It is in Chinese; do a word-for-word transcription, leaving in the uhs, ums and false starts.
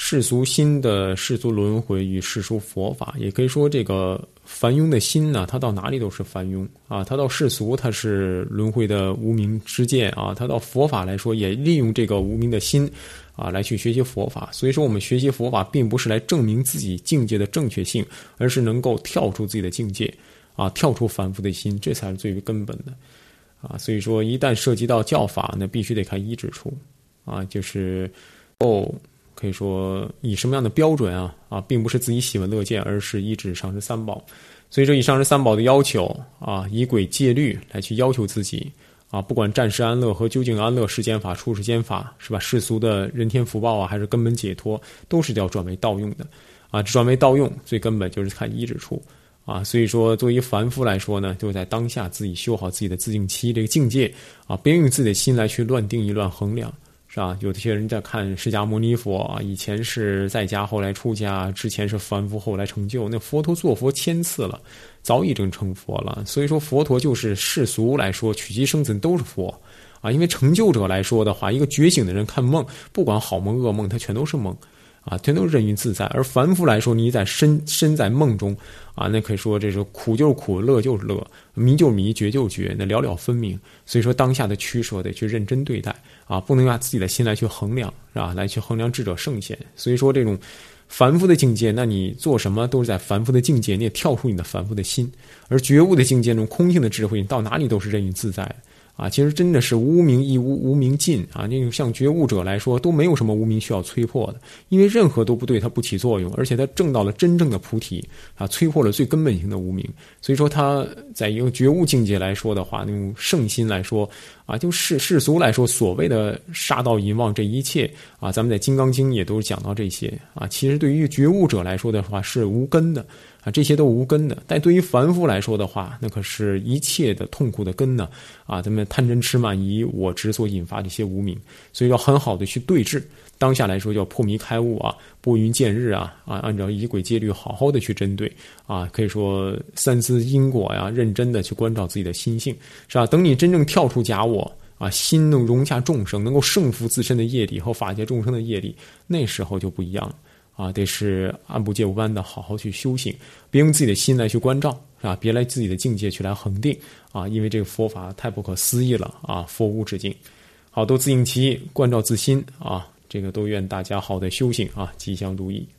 世俗心的世俗轮回与世俗佛法，也可以说这个凡庸的心呢，它到哪里都是凡庸啊，它到世俗它是轮回的无明之见啊，它到佛法来说也利用这个无明的心啊来去学习佛法。所以说我们学习佛法并不是来证明自己境界的正确性，而是能够跳出自己的境界啊，跳出凡夫的心，这才是最为根本的啊。所以说一旦涉及到教法，那必须得看一指出啊，就是哦。可以说以什么样的标准啊啊，并不是自己喜闻乐见，而是依止上师三宝。所以说以上师三宝的要求啊，以轨戒律来去要求自己啊，不管暂时安乐和究竟安乐、世间法、出世间法，是吧？世俗的人天福报啊，还是根本解脱，都是要转为道用的啊。转为道用，最根本就是看一指出啊。所以说，作为凡夫来说呢，就在当下自己修好自己的自净期这个境界啊，别用自己的心来去乱定义、乱衡量。是吧？有些人在看释迦牟尼佛啊，以前是在家，后来出家，之前是凡夫，后来成就。那佛陀做佛千次了，早已经成佛了。所以说，佛陀就是世俗来说，取其生死都是佛啊。因为成就者来说的话，一个觉醒的人看梦，不管好梦噩梦，他全都是梦啊，全都是任运自在。而凡夫来说，你在身身在梦中啊，那可以说这是苦就是苦，乐就是乐，迷就是迷，觉就是觉，那了了分明。所以说，当下的取舍得去认真对待。啊，不能拿自己的心来去衡量，是吧？来去衡量智者圣贤。所以说，这种凡夫的境界，那你做什么都是在凡夫的境界，你也跳出你的凡夫的心。而觉悟的境界，那种空性的智慧，你到哪里都是任运自在啊。其实真的是无明亦无，无明尽啊。那种像觉悟者来说，都没有什么无明需要摧破的，因为任何都不对他不起作用，而且他证到了真正的菩提啊，摧破了最根本性的无明。所以说，他在一个觉悟境界来说的话，那种圣心来说。啊，就世世俗来说，所谓的杀盗淫妄这一切啊，咱们在《金刚经》也都讲到这些啊。其实对于觉悟者来说的话，是无根的啊，这些都无根的。但对于凡夫来说的话，那可是一切的痛苦的根呢啊！咱们贪嗔痴慢疑我执所引发的一些无明，所以要很好的去对治。当下来说叫破迷开悟啊，拨云见日啊啊，按照以轨戒律好好的去针对啊，可以说三思因果呀，认真的去关照自己的心性，是吧？等你真正跳出假我啊，心能容下众生，能够胜服自身的业力和法界众生的业力，那时候就不一样了啊！得是按部就班的好好去修行，别用自己的心来去关照，是吧？别来自己的境界去来恒定啊，因为这个佛法太不可思议了啊！佛无止境。好，都自净其意，关照自心啊！这个都愿大家好的修行啊，吉祥如意。